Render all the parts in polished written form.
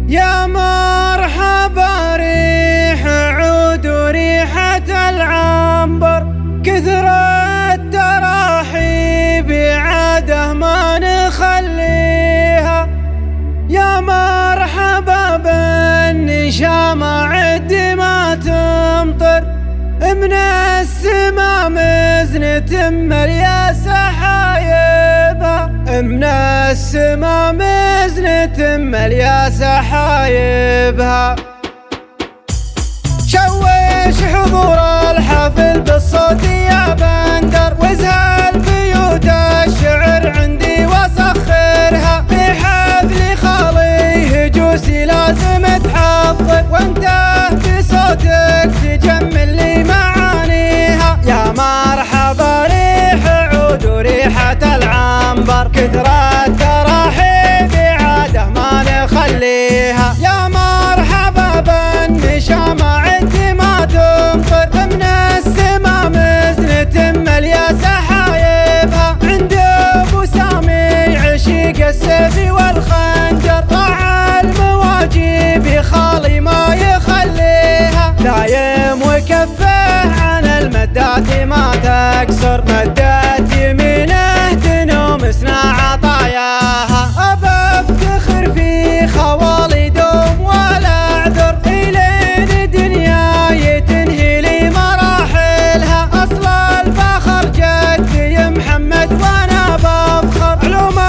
يا مرحبا ريح عود وريحة العنبر، كثر التراحيب عاده ما نخليها. يا مرحبا بالنشامة عد ما تمطر، من السما مزنة مليا سحايبها، من السما مزنة مليا سحايبها. شوش حضور الحفل بالصوت يا بندر، وازهل بيوت الشعر عندي وسخرها. في حفل خالي هجوسي لازم تحضر، وانت بصوتك تجمل لي معانيها. يا مرحبا ريح عود وريحة العنبر، كثر التراحيب عاده ما نخليها. يا مرحبا بالنشامة عد ما تمطر، من السما مزنة مليا سحايبها. عند ابو سامي عشيق السيف والخنجر، ضاع المواجيب خالي ما يخليها. دايم وكفه عن المدات ما تكسر، مدات يمينه تنوم سنا عطاياها. ابى افتخر في خوالي دوم ولا اعذر، الين دنياي تنهي لي مراحلها. اصل الفخر جدي محمد وانا بفخر، علوم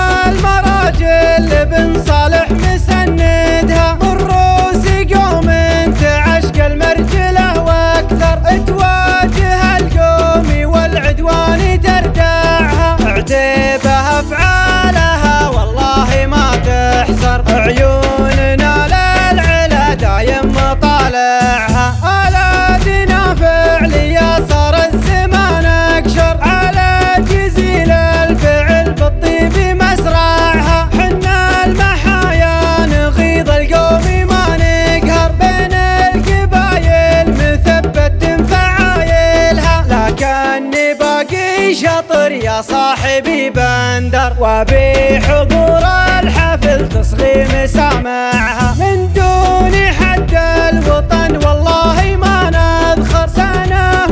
المراجل بن صالح مسندها. الروس قوم تعشق المرجله واكثر، تواجه القوم والعدوان تردعها. عتيبها افعالها والله ما تحسر، عيوننا للعلا دايم مطالعها. الادنا فعليا صار الزمان اكشر، على جزيل الفعل بالطيب مسرعها. حنا المحايا نغيظ القوم ما نقهر، بين القبايل مثبت فعايلها. لكني باقي شطر يا صاحبي بندر، وبحضور الحفل تصغي مسامعها. من دون حد الوطن والله ما نذخر، سنة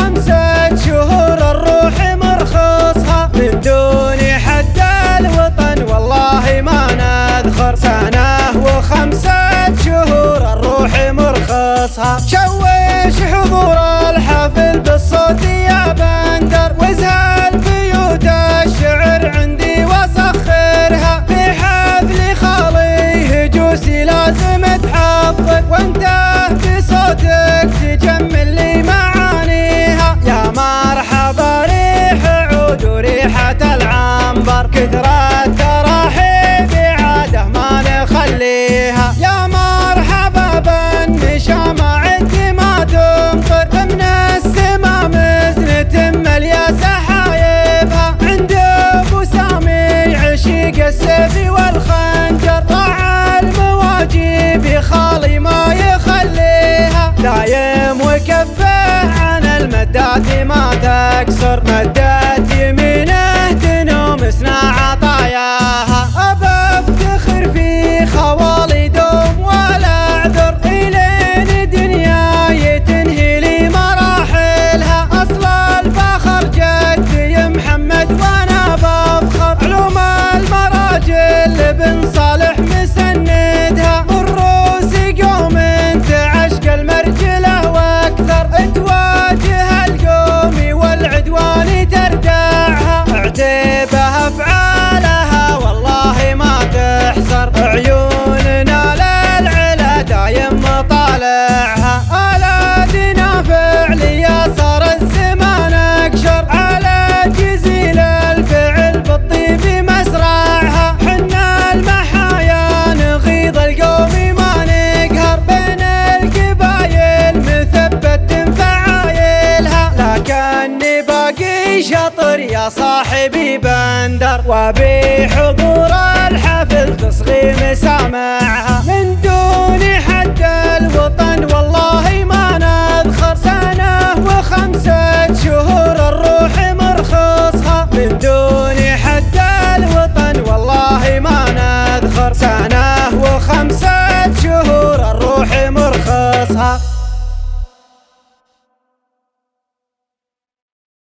و5 شهور الروح مرخصها. من دون حد الوطن والله ما نذخر، سنة و5 شهور الروح مرخصها. شوش حضور الحفل بالصوت يا بندر، وازهل بيوت الشعر عندي وسخرها. في حفل خالي هجوسي لازم تحضر، وانت بصوتك تجمل لي معانيها. يا مرحبا ريح عود وريحة العنبر، كثر التراحيب عاده ما نخليها. يا مرحبا بالنشامة عد ما تمطر، من السما مزنة مليا سحايبها. عند ابو سامي عشيق السيف والخنجر، ضاع المواجيب خالي ما يخليها. دايم وكفه عن المدات ما تكسر، مدات يمينه تنوم سنا عطاياها. ابى افتخر في خوالي دوم ولا اعذر، الين دنياي تنهي لي مراحلها. اصل الفخر جدي محمد وانا بفخر، علوم المراجل بن صالح مسندها. الروس قوم تعشق المرجله واكثر، تواجه القوم والعدوان تردعها. عتيبها افعالها والله ما تحسر، عيوننا للعلا دايم مطالعها. الادنا فعليا صار الزمان اكشر، على جزيل الفعل بالطيب مسرعها. حنا المحايا نغيظ القوم ما نقهر، بين القبايل مثبت فعايلها. لكني باقي شطر يا صاحبي بندر، وبحضور الحفل تصغي مسامعها.